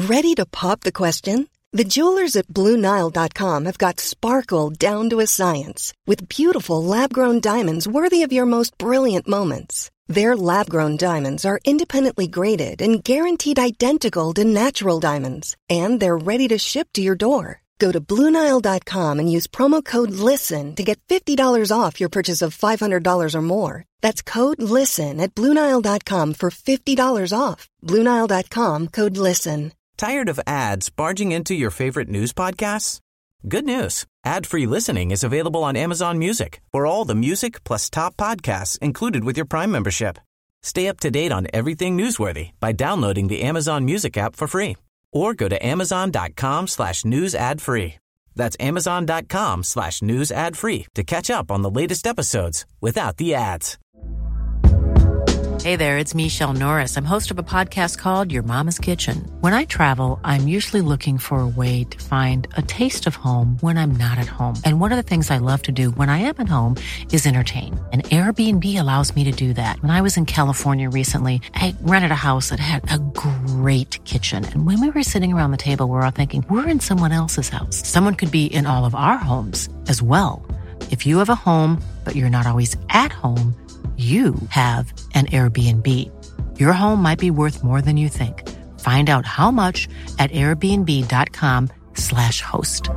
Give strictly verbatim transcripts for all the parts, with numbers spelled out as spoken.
Ready to pop the question? The jewelers at Blue Nile dot com have got sparkle down to a science with beautiful lab-grown diamonds worthy of your most brilliant moments. Their lab-grown diamonds are independently graded and guaranteed identical to natural diamonds, and they're ready to ship to your door. Go to Blue Nile dot com and use promo code LISTEN to get fifty dollars off your purchase of five hundred dollars or more. That's code LISTEN at Blue Nile dot com for fifty dollars off. Blue Nile dot com, code LISTEN. Tired of ads barging into your favorite news podcasts? Good news. Ad-free listening is available on Amazon Music for all the music plus top podcasts included with your Prime membership. Stay up to date on everything newsworthy by downloading the Amazon Music app for free or go to amazon.com slash news ad free. That's amazon.com slash news ad free to catch up on the latest episodes without the ads. Hey there, it's Michelle Norris. I'm host of a podcast called Your Mama's Kitchen. When I travel, I'm usually looking for a way to find a taste of home when I'm not at home. And one of the things I love to do when I am at home is entertain. And Airbnb allows me to do that. When I was in California recently, I rented a house that had a great kitchen. And when we were sitting around the table, we were all thinking, we're in someone else's house. Someone could be in all of our homes as well. If you have a home, but you're not always at home, you have an Airbnb. Your home might be worth more than you think. Find out how much at airbnb.com slash host.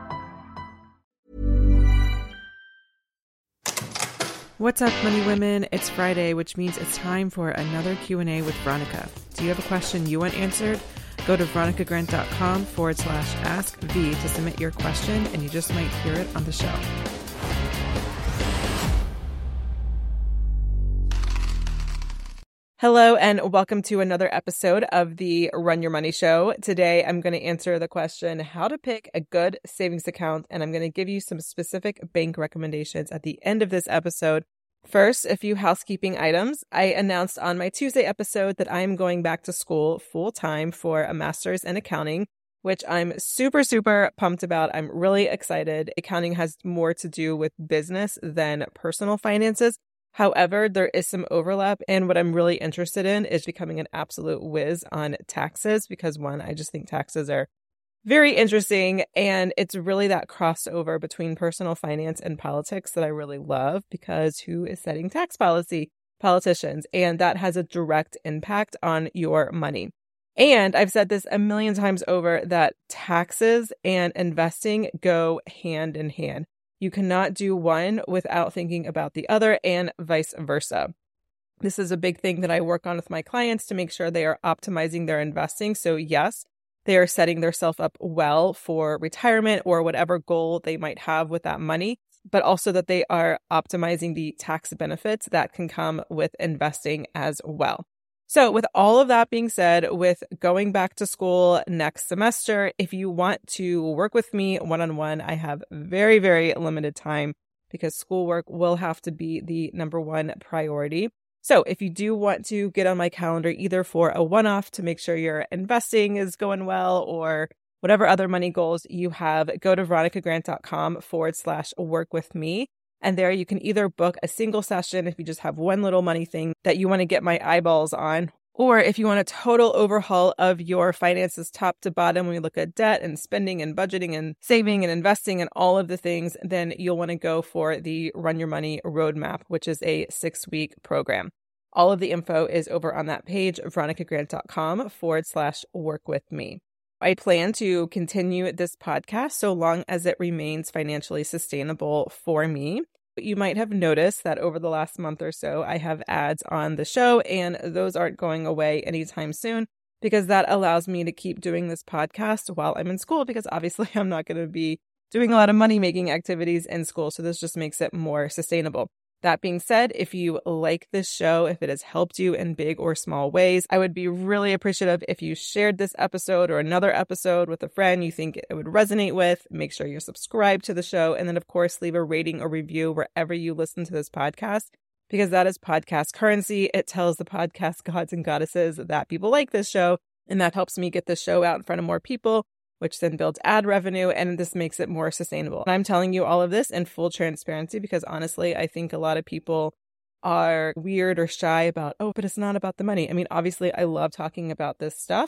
What's up, money women? It's Friday, which means it's time for another Q and A with Veronica. Do you have a question you want answered? Go to veronicagrant.com forward slash ask V to submit your question, and you just might hear it on the show. Hello and welcome to another episode of the Run Your Money Show. Today I'm going to answer the question, how to pick a good savings account, and I'm going to give you some specific bank recommendations at the end of this episode. First, a few housekeeping items. I announced on my Tuesday episode that I am going back to school full-time for a master's in accounting, which I'm super, super pumped about. I'm really excited. Accounting has more to do with business than personal finances. However, there is some overlap, and what I'm really interested in is becoming an absolute whiz on taxes because, one, I just think taxes are very interesting, and it's really that crossover between personal finance and politics that I really love because who is setting tax policy? Politicians, and that has a direct impact on your money. And I've said this a million times over that taxes and investing go hand in hand. You cannot do one without thinking about the other and vice versa. This is a big thing that I work on with my clients to make sure they are optimizing their investing. So yes, they are setting themselves up well for retirement or whatever goal they might have with that money, but also that they are optimizing the tax benefits that can come with investing as well. So with all of that being said, with going back to school next semester, if you want to work with me one-on-one, I have very, very limited time because schoolwork will have to be the number one priority. So if you do want to get on my calendar, either for a one-off to make sure your investing is going well or whatever other money goals you have, go to veronicagrant.com forward slash work with me. And there you can either book a single session if you just have one little money thing that you want to get my eyeballs on, or if you want a total overhaul of your finances top to bottom, when we look at debt and spending and budgeting and saving and investing and all of the things, then you'll want to go for the Run Your Money Roadmap, which is a six-week program. All of the info is over on that page, veronicagrant.com forward slash work with me. I plan to continue this podcast so long as it remains financially sustainable for me. You might have noticed that over the last month or so, I have ads on the show, and those aren't going away anytime soon because that allows me to keep doing this podcast while I'm in school, because obviously I'm not going to be doing a lot of money-making activities in school, so this just makes it more sustainable. That being said, if you like this show, if it has helped you in big or small ways, I would be really appreciative if you shared this episode or another episode with a friend you think it would resonate with. Make sure you're subscribed to the show. And then, of course, leave a rating or review wherever you listen to this podcast, because that is podcast currency. It tells the podcast gods and goddesses that people like this show, and that helps me get this show out in front of more people, which then builds ad revenue, and this makes it more sustainable. And I'm telling you all of this in full transparency because honestly, I think a lot of people are weird or shy about, oh, but it's not about the money. I mean, obviously, I love talking about this stuff,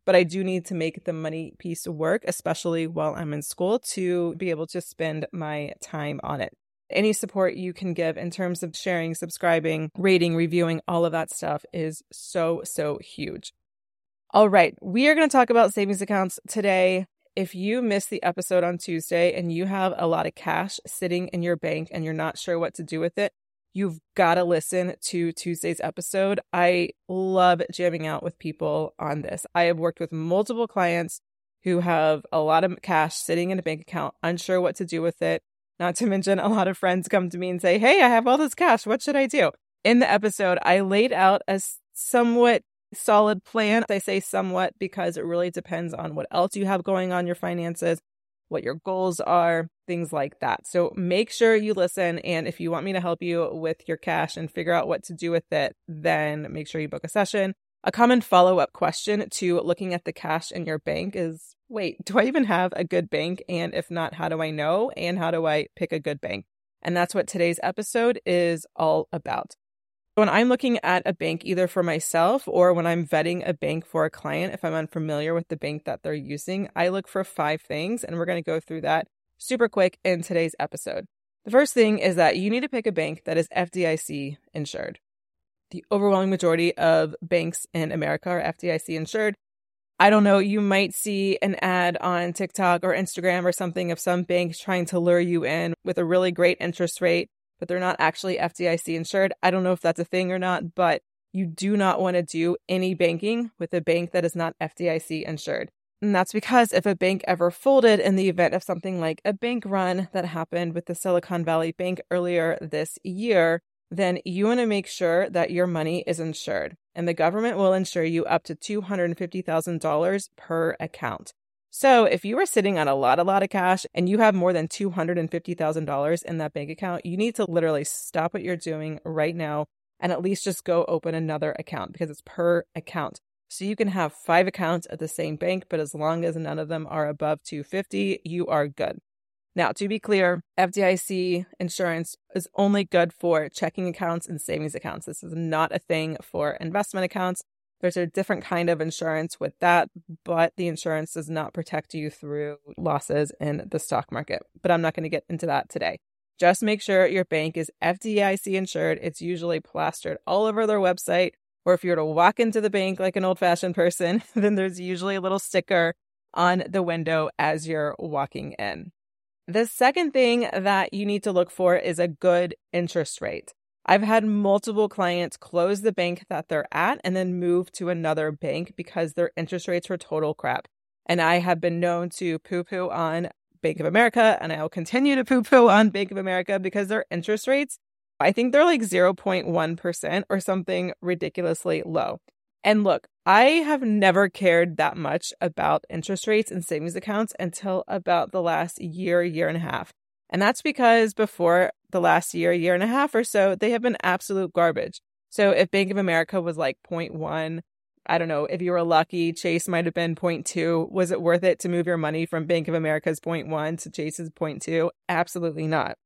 but I do need to make the money piece work, especially while I'm in school, to be able to spend my time on it. Any support you can give in terms of sharing, subscribing, rating, reviewing, all of that stuff is so, so huge. All right, we are going to talk about savings accounts today. If you missed the episode on Tuesday and you have a lot of cash sitting in your bank and you're not sure what to do with it, you've got to listen to Tuesday's episode. I love jamming out with people on this. I have worked with multiple clients who have a lot of cash sitting in a bank account, unsure what to do with it. Not to mention a lot of friends come to me and say, hey, I have all this cash. What should I do? In the episode, I laid out a somewhat solid plan. I say somewhat because it really depends on what else you have going on, your finances, what your goals are, things like that. So make sure you listen. And if you want me to help you with your cash and figure out what to do with it, then make sure you book a session. A common follow-up question to looking at the cash in your bank is, wait, do I even have a good bank? And if not, how do I know? And how do I pick a good bank? And that's what today's episode is all about. When I'm looking at a bank, either for myself or when I'm vetting a bank for a client, if I'm unfamiliar with the bank that they're using, I look for five things, and we're going to go through that super quick in today's episode. The first thing is that you need to pick a bank that is F D I C insured. The overwhelming majority of banks in America are F D I C insured. I don't know, you might see an ad on TikTok or Instagram or something of some bank trying to lure you in with a really great interest rate, but they're not actually F D I C insured. I don't know if that's a thing or not, but you do not want to do any banking with a bank that is not F D I C insured. And that's because if a bank ever folded in the event of something like a bank run that happened with the Silicon Valley Bank earlier this year, then you want to make sure that your money is insured. And the government will insure you up to two hundred fifty thousand dollars per account. So if you are sitting on a lot, a lot of cash and you have more than two hundred fifty thousand dollars in that bank account, you need to literally stop what you're doing right now and at least just go open another account because it's per account. So you can have five accounts at the same bank, but as long as none of them are above two hundred fifty thousand dollars, you are good. Now, to be clear, F D I C insurance is only good for checking accounts and savings accounts. This is not a thing for investment accounts. There's a different kind of insurance with that, but the insurance does not protect you through losses in the stock market. But I'm not going to get into that today. Just make sure your bank is F D I C insured. It's usually plastered all over their website. Or if you were to walk into the bank like an old-fashioned person, then there's usually a little sticker on the window as you're walking in. The second thing that you need to look for is a good interest rate. I've had multiple clients close the bank that they're at and then move to another bank because their interest rates were total crap. And I have been known to poo-poo on Bank of America, and I will continue to poo-poo on Bank of America because their interest rates, I think they're like zero point one percent or something ridiculously low. And look, I have never cared that much about interest rates and savings accounts until about the last year, year and a half. And that's because before the last year, year and a half or so, they have been absolute garbage. So if Bank of America was like zero point one, I don't know, if you were lucky, Chase might have been zero point two. Was it worth it to move your money from Bank of America's zero point one to Chase's zero point two? Absolutely not.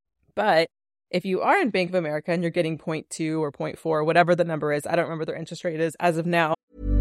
But if you are in Bank of America and you're getting zero point two or zero point four, whatever the number is, I don't remember their interest rate is as of now.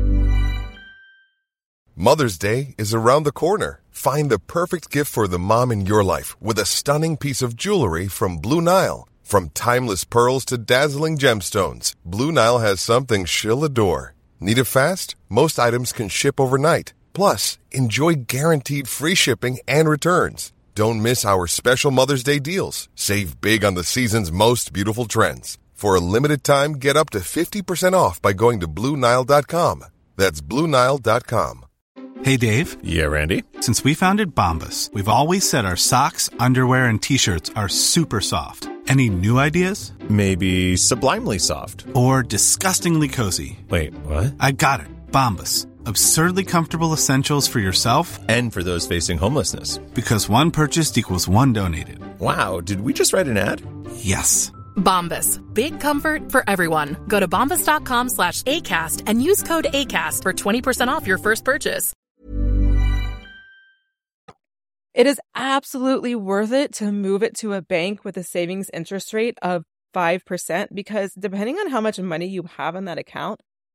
Mother's Day is around the corner. Find the perfect gift for the mom in your life with a stunning piece of jewelry from Blue Nile. From timeless pearls to dazzling gemstones, Blue Nile has something she'll adore. Need it fast? Most items can ship overnight. Plus, enjoy guaranteed free shipping and returns. Don't miss our special Mother's Day deals. Save big on the season's most beautiful trends. For a limited time, get up to fifty percent off by going to Blue Nile dot com. That's Blue Nile dot com. Hey, Dave. Yeah, Randy. Since we founded Bombas, we've always said our socks, underwear, and T-shirts are super soft. Any new ideas? Maybe sublimely soft. Or disgustingly cozy. Wait, what? I got it. Bombas. Absurdly comfortable essentials for yourself and for those facing homelessness. Because one purchased equals one donated. Wow, did we just write an ad? Yes. Bombas. Big comfort for everyone. Go to bombas.com slash ACAST and use code ACAST for twenty percent off your first purchase. It is absolutely worth it to move it to a bank with a savings interest rate of five percent because depending on how much money you have in that account,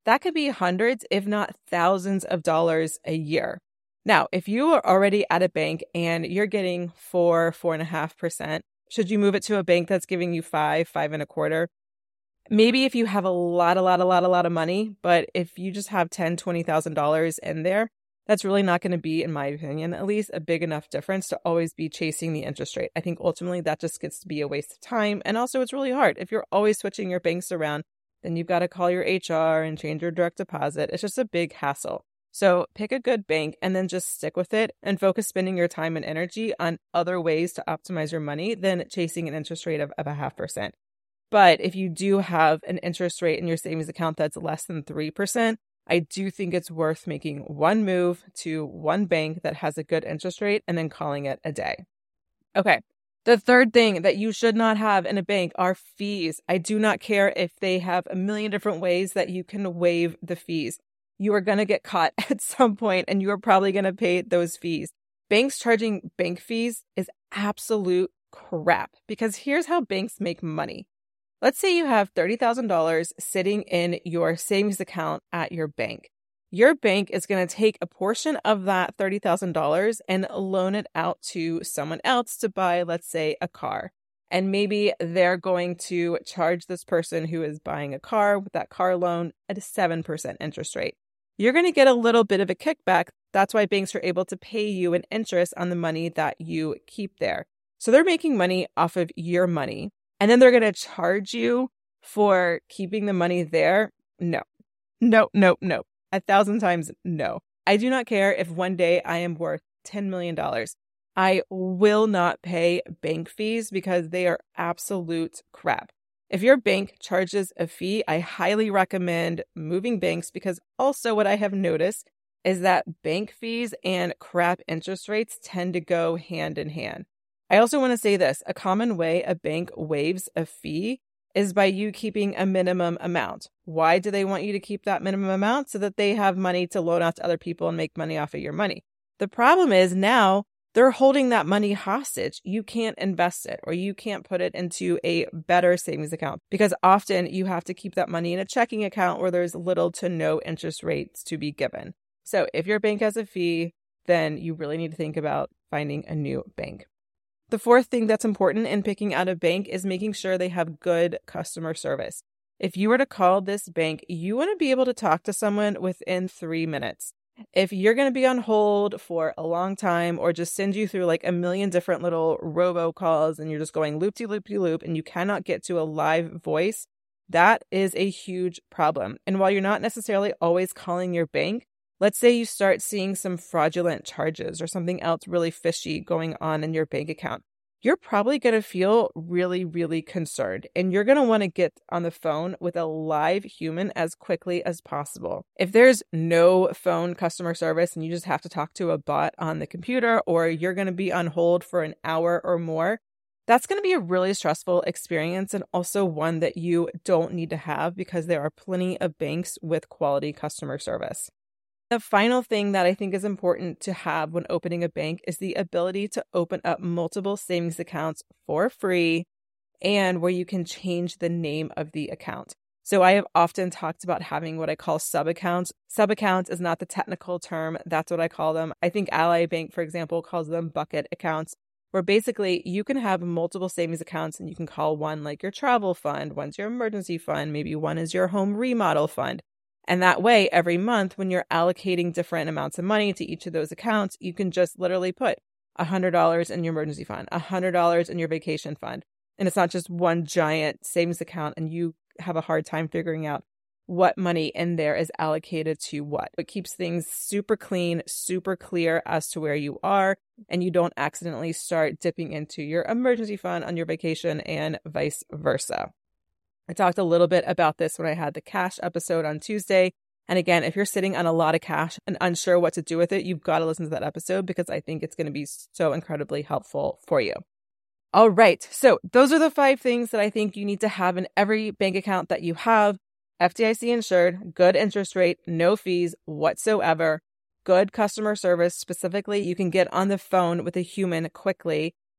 that could be hundreds, if not thousands of dollars a year. Now, if you are already at a bank and you're getting four, four and a half percent, should you move it to a bank that's giving you five, five and a quarter? Maybe if you have a lot, a lot, a lot, a lot of money, but if you just have ten thousand dollars, twenty thousand dollars in there, that's really not going to be, in my opinion, at least a big enough difference to always be chasing the interest rate. I think ultimately that just gets to be a waste of time. And also it's really hard. If you're always switching your banks around, then you've got to call your H R and change your direct deposit. It's just a big hassle. So pick a good bank and then just stick with it and focus spending your time and energy on other ways to optimize your money than chasing an interest rate of, of a half percent. But if you do have an interest rate in your savings account that's less than three percent, I do think it's worth making one move to one bank that has a good interest rate and then calling it a day. Okay. The third thing that you should not have in a bank are fees. I do not care if they have a million different ways that you can waive the fees. You are going to get caught at some point and you are probably going to pay those fees. Banks charging bank fees is absolute crap because here's how banks make money. Let's say you have thirty thousand dollars sitting in your savings account at your bank. Your bank is going to take a portion of that thirty thousand dollars and loan it out to someone else to buy, let's say, a car. And maybe they're going to charge this person who is buying a car with that car loan at a seven percent interest rate. You're going to get a little bit of a kickback. That's why banks are able to pay you an interest on the money that you keep there. So they're making money off of your money. And then they're going to charge you for keeping the money there? No, no, no, no. A thousand times no. I do not care if one day I am worth ten million dollars. I will not pay bank fees because they are absolute crap. If your bank charges a fee, I highly recommend moving banks because also what I have noticed is that bank fees and crap interest rates tend to go hand in hand. I also want to say this, a common way a bank waives a fee is by you keeping a minimum amount. Why do they want you to keep that minimum amount? So that they have money to loan out to other people and make money off of your money. The problem is now they're holding that money hostage. You can't invest it or you can't put it into a better savings account because often you have to keep that money in a checking account where there's little to no interest rates to be given. So if your bank has a fee, then you really need to think about finding a new bank. The fourth thing that's important in picking out a bank is making sure they have good customer service. If you were to call this bank, you want to be able to talk to someone within three minutes. If you're going to be on hold for a long time or just send you through like a million different little robocalls and you're just going loop-de-loop-de-loop and you cannot get to a live voice, that is a huge problem. And while you're not necessarily always calling your bank, let's say you start seeing some fraudulent charges or something else really fishy going on in your bank account. You're probably going to feel really, really concerned. And you're going to want to get on the phone with a live human as quickly as possible. If there's no phone customer service and you just have to talk to a bot on the computer or you're going to be on hold for an hour or more, that's going to be a really stressful experience and also one that you don't need to have because there are plenty of banks with quality customer service. The final thing that I think is important to have when opening a bank is the ability to open up multiple savings accounts for free and where you can change the name of the account. So I have often talked about having what I call sub-accounts. Sub-accounts is not the technical term. That's what I call them. I think Ally Bank, for example, calls them bucket accounts, where basically you can have multiple savings accounts and you can call one like your travel fund, one's your emergency fund, maybe one is your home remodel fund. And that way, every month, when you're allocating different amounts of money to each of those accounts, you can just literally put one hundred dollars in your emergency fund, one hundred dollars in your vacation fund. And it's not just one giant savings account and you have a hard time figuring out what money in there is allocated to what. It keeps things super clean, super clear as to where you are, and you don't accidentally start dipping into your emergency fund on your vacation and vice versa. I talked a little bit about this when I had the cash episode on Tuesday. And again, if you're sitting on a lot of cash and unsure what to do with it, you've got to listen to that episode because I think it's going to be so incredibly helpful for you. All right. So those are the five things that I think you need to have in every bank account that you have. F D I C insured, good interest rate, no fees whatsoever, good customer service. Specifically, you can get on the phone with a human quickly.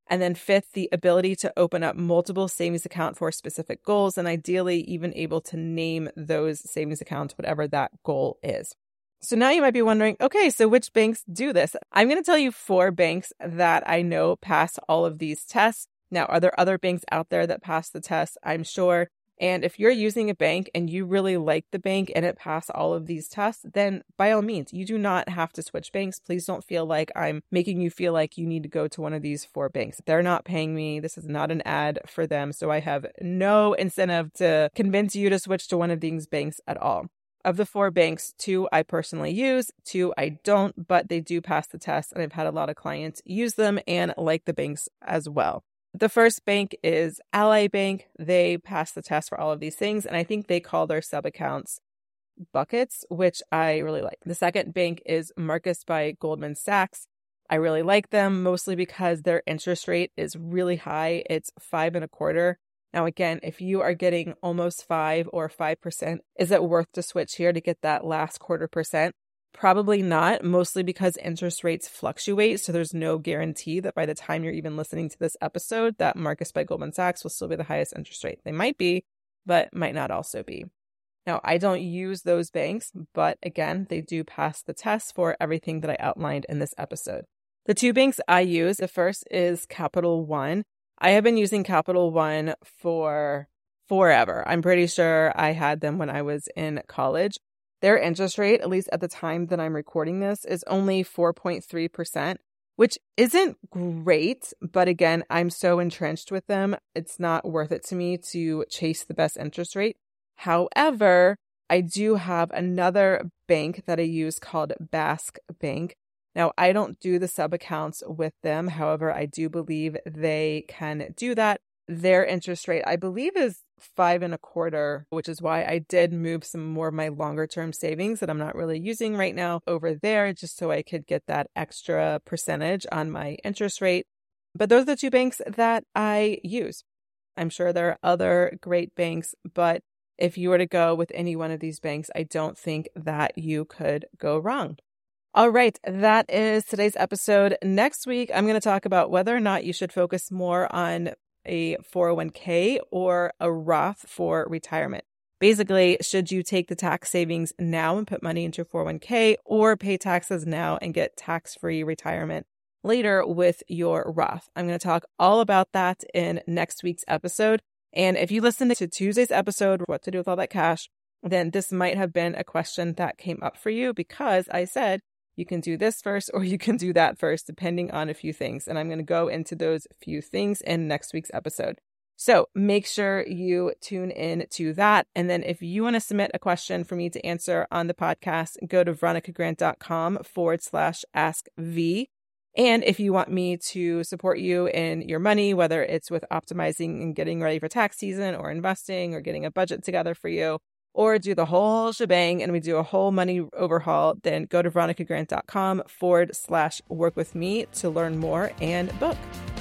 And then fifth, the ability to open up multiple savings accounts for specific goals, and ideally even able to name those savings accounts, whatever that goal is. So now you might be wondering, okay, so which banks do this? I'm going to tell you four banks that I know pass all of these tests. Now, are there other banks out there that pass the test? I'm sure. And if you're using a bank and you really like the bank and it passed all of these tests, then by all means, you do not have to switch banks. Please don't feel like I'm making you feel like you need to go to one of these four banks. They're not paying me. This is not an ad for them. So I have no incentive to convince you to switch to one of these banks at all. Of the four banks, two I personally use, two I don't, but they do pass the test. And I've had a lot of clients use them and like the banks as well. The first bank is Ally Bank. They pass the test for all of these things, and I think they call their sub-accounts buckets, which I really like. The second bank is Marcus by Goldman Sachs. I really like them, mostly because their interest rate is really high. It's five and a quarter. Now, again, if you are getting almost five or five percent, is it worth to switch here to get that last quarter percent? Probably not, mostly because interest rates fluctuate. So there's no guarantee that by the time you're even listening to this episode, that Marcus by Goldman Sachs will still be the highest interest rate. They might be, but might not also be. Now, I don't use those banks, but again, they do pass the test for everything that I outlined in this episode. The two banks I use, the first is Capital One. I have been using Capital One for forever. I'm pretty sure I had them when I was in college. Their interest rate, at least at the time that I'm recording this, is only four point three percent, which isn't great. But again, I'm so entrenched with them, it's not worth it to me to chase the best interest rate. However, I do have another bank that I use called Basque Bank. Now, I don't do the sub-accounts with them. However, I do believe they can do that. Their interest rate, I believe, is five and a quarter, which is why I did move some more of my longer term savings that I'm not really using right now over there, just so I could get that extra percentage on my interest rate. But those are the two banks that I use. I'm sure there are other great banks, but if you were to go with any one of these banks, I don't think that you could go wrong. All right, that is today's episode. Next week, I'm going to talk about whether or not you should focus more on a four oh one k or a Roth for retirement. Basically, should you take the tax savings now and put money into a four oh one k, or pay taxes now and get tax-free retirement later with your Roth? I'm going to talk all about that in next week's episode. And if you listened to Tuesday's episode, what to do with all that cash, then this might have been a question that came up for you, because I said you can do this first or you can do that first, depending on a few things. And I'm going to go into those few things in next week's episode. So make sure you tune in to that. And then if you want to submit a question for me to answer on the podcast, go to veronicagrant.com forward slash ask V. And if you want me to support you in your money, whether it's with optimizing and getting ready for tax season, or investing, or getting a budget together for you, or do the whole shebang and we do a whole money overhaul, then go to veronicagrant.com forward slash work with me to learn more and book.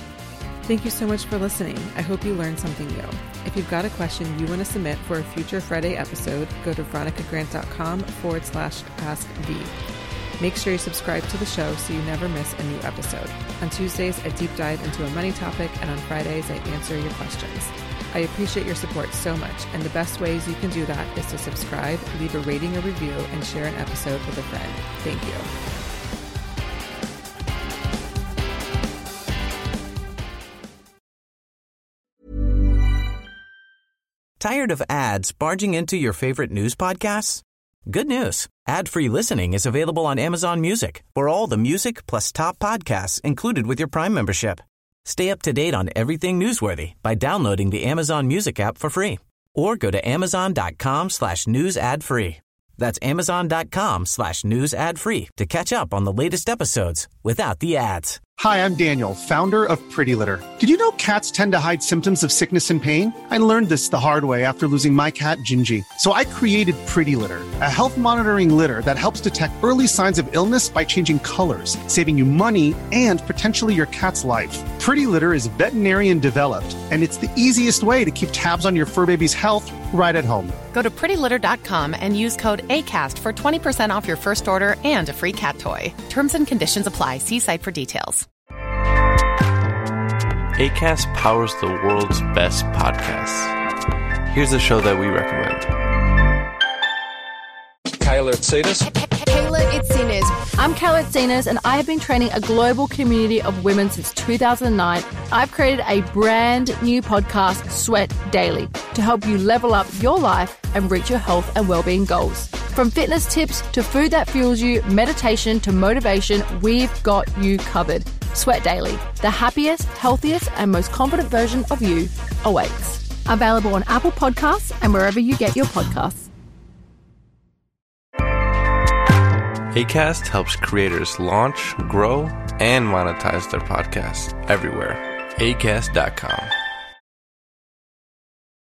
Thank you so much for listening. I hope you learned something new. If you've got a question you want to submit for a future Friday episode, go to veronicagrant.com forward slash ask V. Make sure you subscribe to the show so you never miss a new episode. On Tuesdays, I deep dive into a money topic, and on Fridays, I answer your questions. I appreciate your support so much, and the best ways you can do that is to subscribe, leave a rating or review, and share an episode with a friend. Thank you. Tired of ads barging into your favorite news podcasts? Good news. Ad-free listening is available on Amazon Music for all the music plus top podcasts included with your Prime membership. Stay up to date on everything newsworthy by downloading the Amazon Music app for free, or go to amazon.com slash news ad free. That's amazon.com slash news ad free to catch up on the latest episodes without the ads. Hi, I'm Daniel, founder of Pretty Litter. Did you know cats tend to hide symptoms of sickness and pain? I learned this the hard way after losing my cat, Gingy. So I created Pretty Litter, a health monitoring litter that helps detect early signs of illness by changing colors, saving you money and potentially your cat's life. Pretty Litter is veterinarian developed, and it's the easiest way to keep tabs on your fur baby's health right at home. Go to pretty litter dot com and use code ACAST for twenty percent off your first order and a free cat toy. Terms and conditions apply. See site for details. Acast powers the world's best podcasts. Here's a show that we recommend. Kayla Itsinas. Kayla Itsinas. I'm Kayla Itsinas, and I have been training a global community of women since two thousand nine. I've created a brand new podcast, Sweat Daily, to help you level up your life and reach your health and well-being goals. From fitness tips to food that fuels you, meditation to motivation, we've got you covered. Sweat Daily, the happiest, healthiest, and most confident version of you awaits. Available on Apple Podcasts and wherever you get your podcasts. Acast helps creators launch, grow, and monetize their podcasts everywhere. Acast dot com.